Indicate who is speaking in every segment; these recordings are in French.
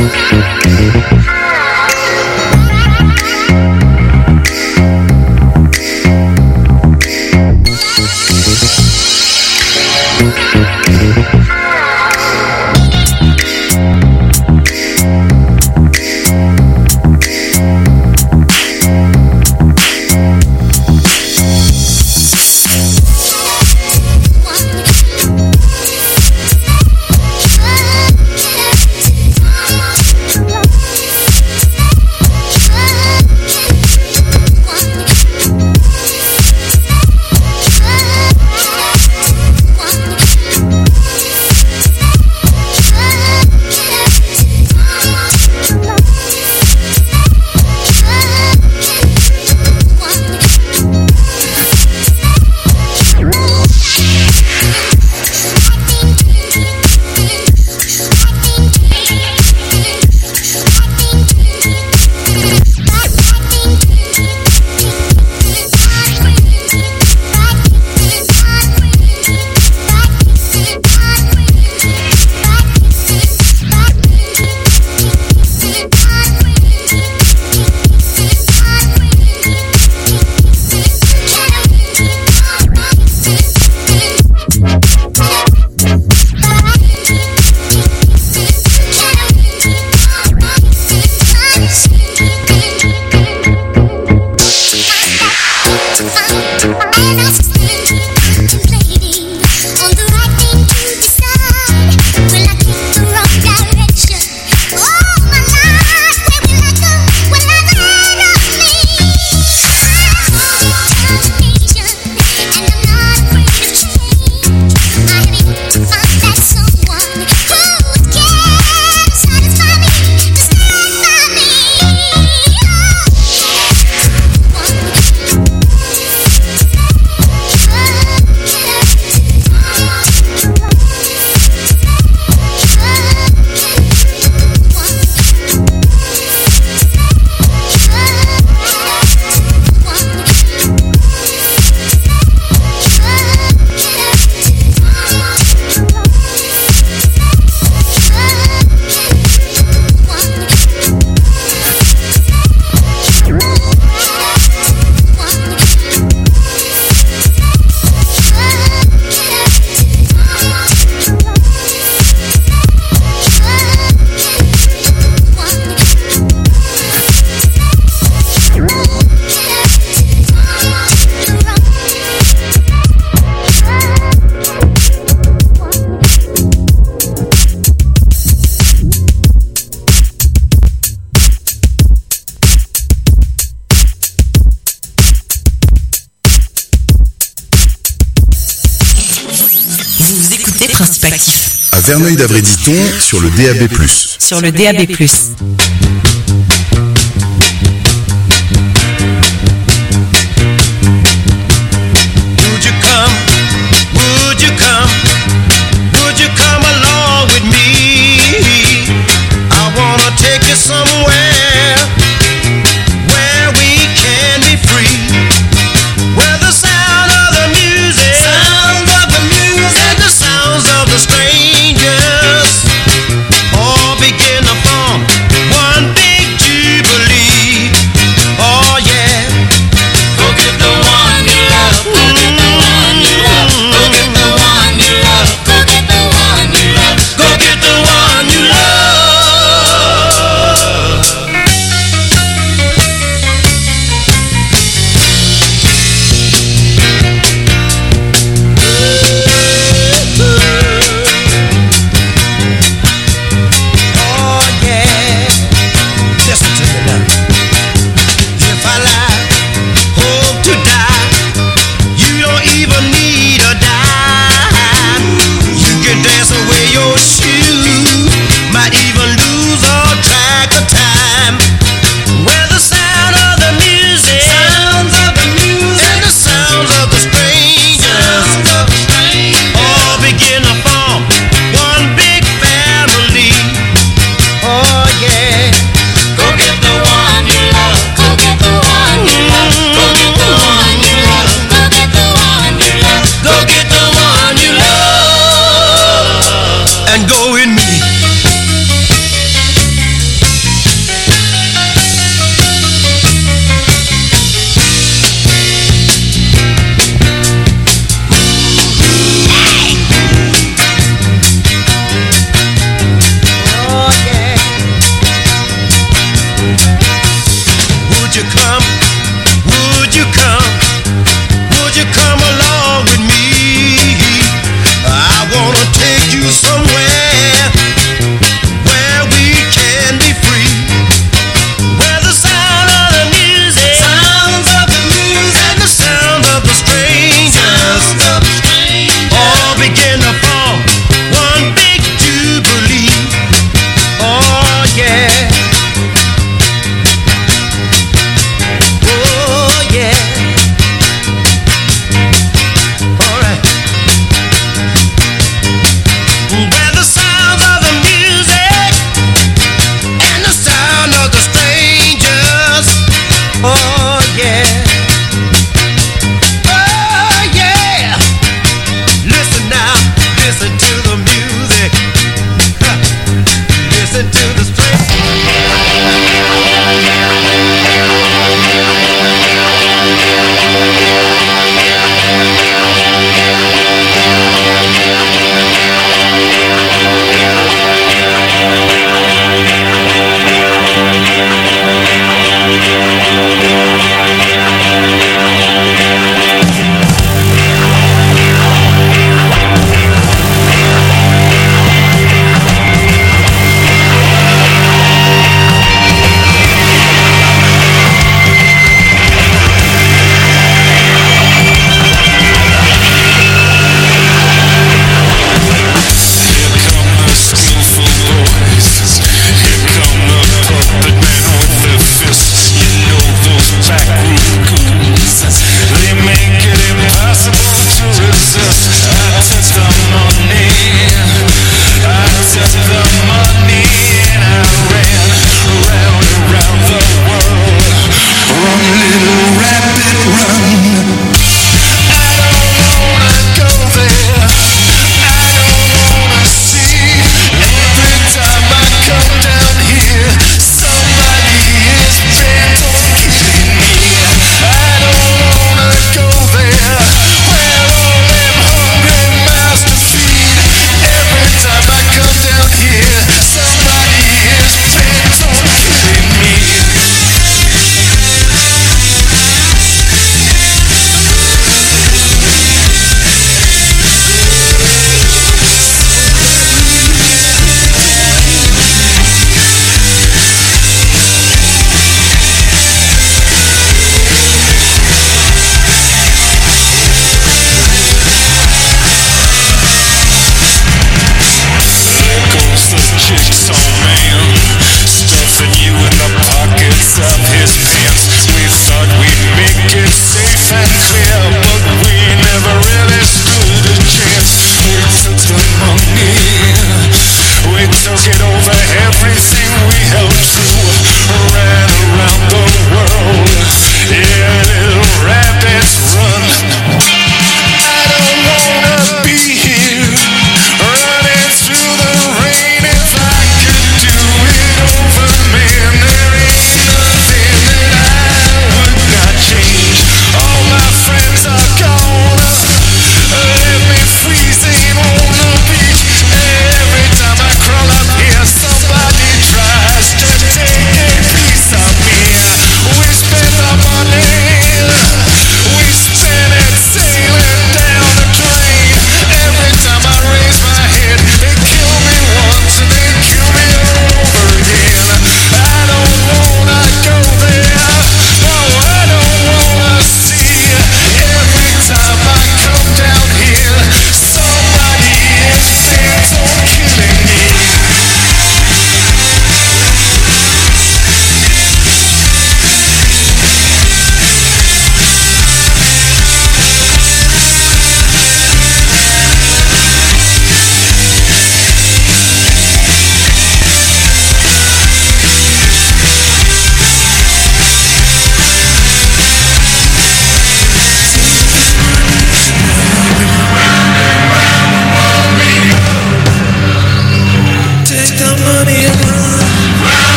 Speaker 1: Principe Actif.
Speaker 2: À Verneuil-d'Avray-Diton sur le DAB+.
Speaker 1: Sur le DAB+.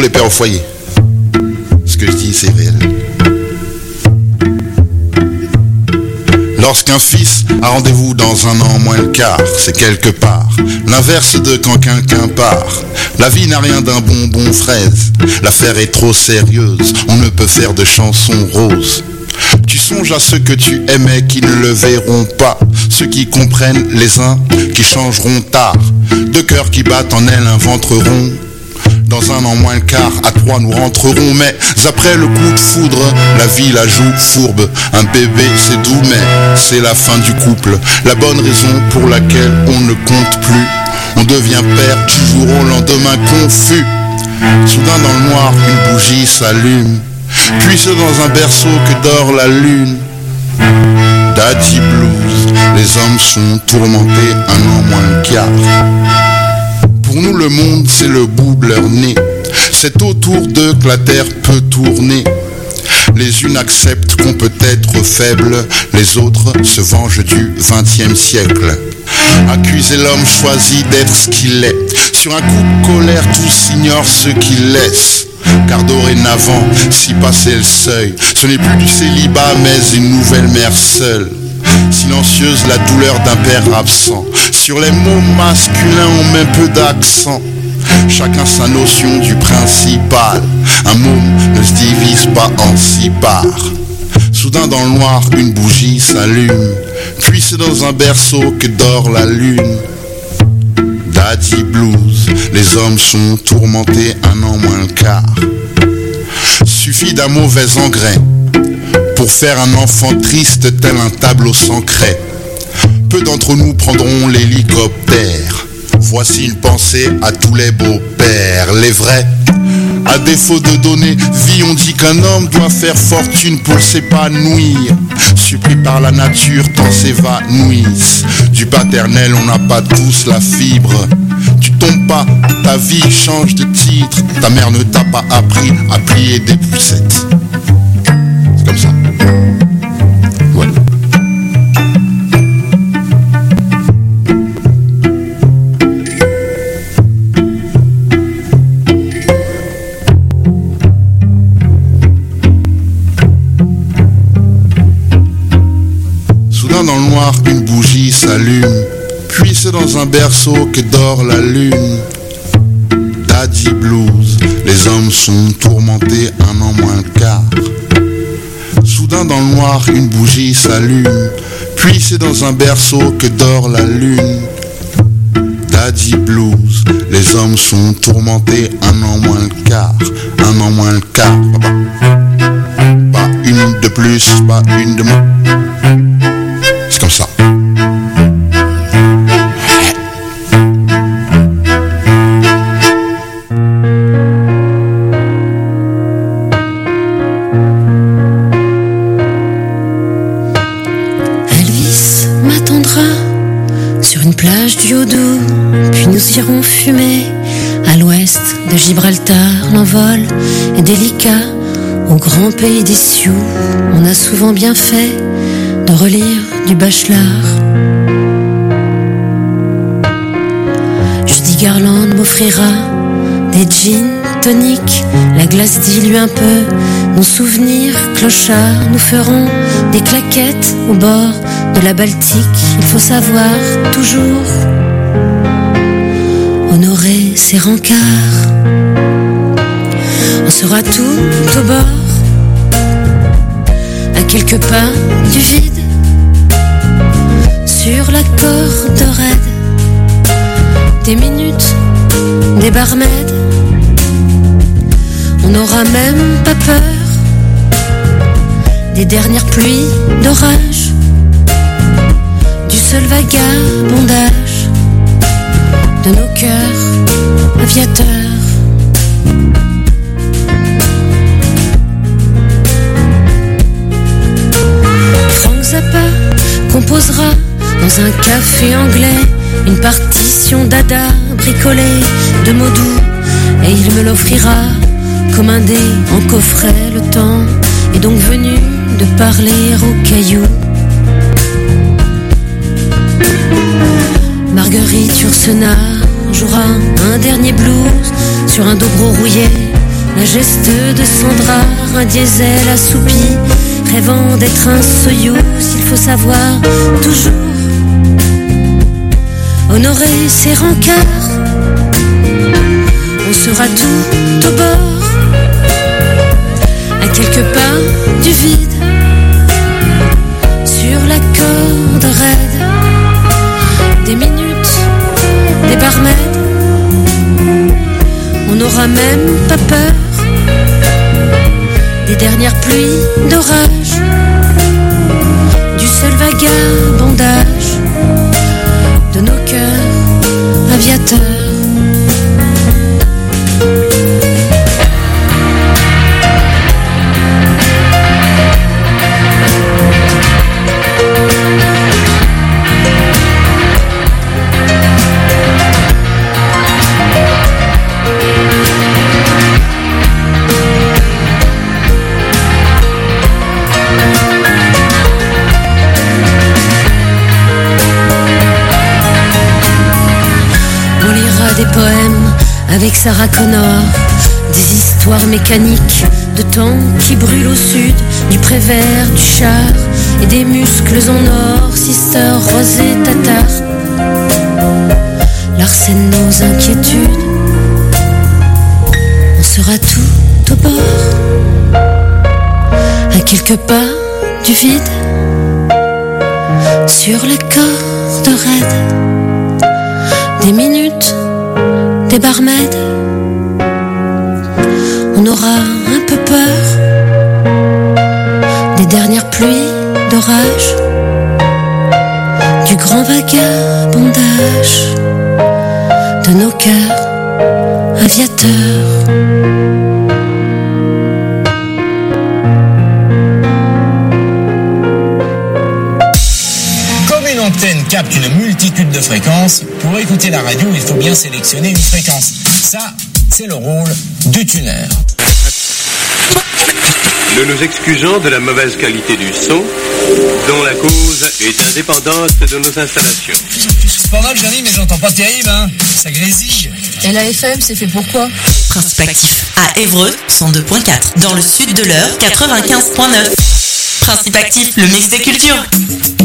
Speaker 2: les pères au foyer. Ce que je dis, c'est réel. Lorsqu'un fils a rendez-vous dans un an moins le quart, c'est quelque part l'inverse de quand quelqu'un part. La vie n'a rien d'un bonbon fraise, l'affaire est trop sérieuse, on ne peut faire de chansons roses. Tu songes à ceux que tu aimais qui ne le verront pas, ceux qui comprennent les uns qui changeront tard, deux cœurs qui battent en elles un ventre rond. Dans un an moins le quart, à 3 nous rentrerons, mais après le coup de foudre, la vie la joue fourbe. Un bébé c'est doux mais c'est la fin du couple, la bonne raison pour laquelle on ne compte plus. On devient père du jour au lendemain confus. Soudain dans le noir, une bougie s'allume, puis c'est dans un berceau que dort la lune. Daddy Blues, les hommes sont tourmentés un an moins le quart. Pour nous le monde c'est le bout de leur nez, c'est autour d'eux que la terre peut tourner. Les unes acceptent qu'on peut être faible, les autres se vengent du 20e siècle. Accuser l'homme choisit d'être ce qu'il est, sur un coup de colère tous ignorent ce qu'il laisse. Car dorénavant, si passé le seuil, ce n'est plus du célibat mais une nouvelle mère seule. Silencieuse la douleur d'un père absent, sur les mots masculins on met peu d'accent. Chacun sa notion du principal, un môme ne se divise pas en 6 parts. Soudain dans le noir une bougie s'allume, puis c'est dans un berceau que dort la lune. Daddy Blues, les hommes sont tourmentés un an moins le quart. Suffit d'un mauvais engrais pour faire un enfant triste tel un tableau sans craie. Peu d'entre nous prendront l'hélicoptère. Voici une pensée à tous les beaux-pères, les vrais. À défaut de donner vie, on dit qu'un homme doit faire fortune pour s'épanouir. Surpris par la nature, tant s'évanouissent. Du paternel, on n'a pas tous la fibre. Tu tombes pas, ta vie change de titre. Ta mère ne t'a pas appris à plier des poussettes. C'est comme ça. Ouais. Soudain dans le noir, une bougie s'allume, puis c'est dans un berceau que dort la lune. Daddy Blues, les hommes sont tourmentés un an moins le quart. Soudain dans le noir, une bougie s'allume, puis c'est dans un berceau que dort la lune. Daddy Blues, les hommes sont tourmentés un an moins le quart. Un an moins le quart, pas une de plus, pas une de moins. C'est comme ça.
Speaker 1: Elvis m'attendra sur une plage du Haut-Doubs, puis nous irons fumer à l'ouest de Gibraltar. L'envol est délicat au grand pays des Sioux. On a souvent bien fait de relire du Bachelard. Judy Garland m'offrira des gin toniques, la glace dilue un peu nos souvenirs clochards. Nous ferons des claquettes au bord de la Baltique. Il faut savoir toujours honorer ses rencarts. On sera tout au bord, à quelques pas du vide, sur la corde raide, des minutes, des barmaids. On n'aura même pas peur des dernières pluies d'orage, du seul vagabondage de nos cœurs aviateurs. Frank Zappa composera dans un café anglais une partition d'Ada bricolée de mots doux, et il me l'offrira comme un dé en coffret. Le temps est donc venu de parler aux cailloux. Marguerite Yourcenar jouera un dernier blues sur un dobro rouillé La geste de Sandra, un diesel assoupi, rêvant d'être un Soyouz, il faut savoir toujours honorer ses rencarts. On sera tout au bord, à quelques pas du vide, sur la corde raide, des minutes, des barmaids. On n'aura même pas peur des dernières pluies d'orage, du seul vagabondage de nos cœurs aviateurs. Des poèmes avec Sarah Connor, des histoires mécaniques de temps qui brûlent au sud, du Prévert, du char et des muscles en or, Sister Rose et Tatar, Larsen nos inquiétudes. On sera tout au bord, à quelques pas du vide, sur la corde raide, des minutes, des barmaids. On aura un peu peur des dernières pluies d'orage, du grand vagabondage de nos cœurs aviateurs.
Speaker 3: L'antenne capte une multitude de fréquences. Pour écouter la radio, il faut bien sélectionner une fréquence. Ça, c'est le rôle du tuner.
Speaker 4: Nous nous excusons de la mauvaise qualité du son, dont la cause est indépendante de nos installations.
Speaker 3: C'est pas mal, Johnny, mais j'entends pas terrible, hein. Ça grésille.
Speaker 5: Et la FM, c'est fait pourquoi?
Speaker 6: Principe actif à Évreux, 102.4. Dans le sud de l'Eure, 95.9. Principe actif, le mix des cultures.